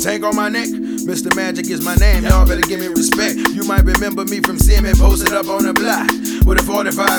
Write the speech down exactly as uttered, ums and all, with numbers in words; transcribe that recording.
tank on my neck. Mister Magic is my name, y'all better give me respect. You might remember me from seeing me posted up on the block with a forty-five